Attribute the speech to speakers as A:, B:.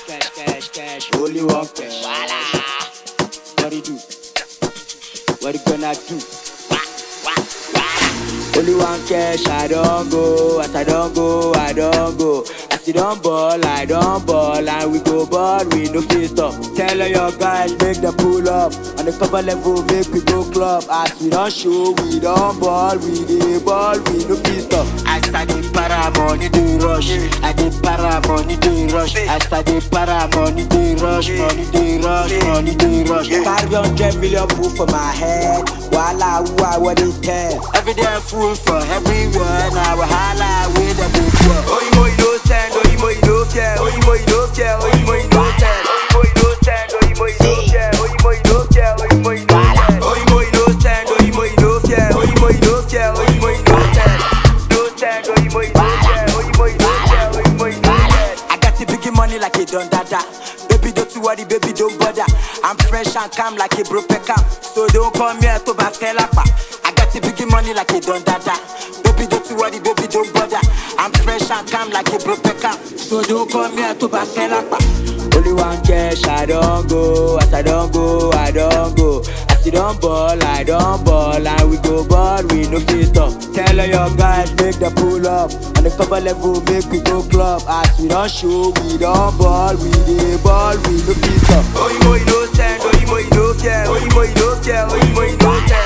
A: Only one cash. What you do? What you gonna do? Only one cash, I don't go. As I don't go, I don't go. As you don't ball, I don't ball. And we go ball, we no fit stop. Tell all your guys, make them pull up. On the cover level, make we go club. As we don't show, we don't ball. We dey ball, we no fit stop. As I dey para, money dey rush. I dey para, money dey rush. As I dey para, money dey rush. Money dey rush, money dey rush. Carry 100 million proof for my head. Walla, who I what they tell. Every day fool for everywhere. Now wahala with the big world. Oh, you know you don't stand. Oh, you know you don't care. Oh, you know you don't care. Oh, you know you don't stand. Oh, you know you don't stand. Oh, you know you don't care. Oh, you know you don't care. Oh, you know you don't stand. Oh, you know you don't stand. Oh, you know you don't care. Oh, you know you don't care. Oh, you know you don't stand. Don't stand. Oh, you know you don't care. Oh, you know you don't care. Oh, you know you don't stand. I got the big money like a don dada. Baby, don't you worry, baby, don't bother. I'm fresh and calm like a broke cam. So don't come here to bafelapa. I got the big money like a don dada. Baby, don't you worry, baby, don't bother. I'm fresh and calm like a broke cam. So don't come here to bafelapa. Only one cash, I don't go. As I don't go, I don't go. As you don't ball, I don't ball. And we go ball, we no fit stop. Tell all your guys, make them pull up. On the cover level, make we go club. As we don't show, we don't ball. We dey ball, we no fit stop. Oh, you know you don't stand. Oh, you know you don't care. Oh, you know you don't care. Oh, you know you don't stand.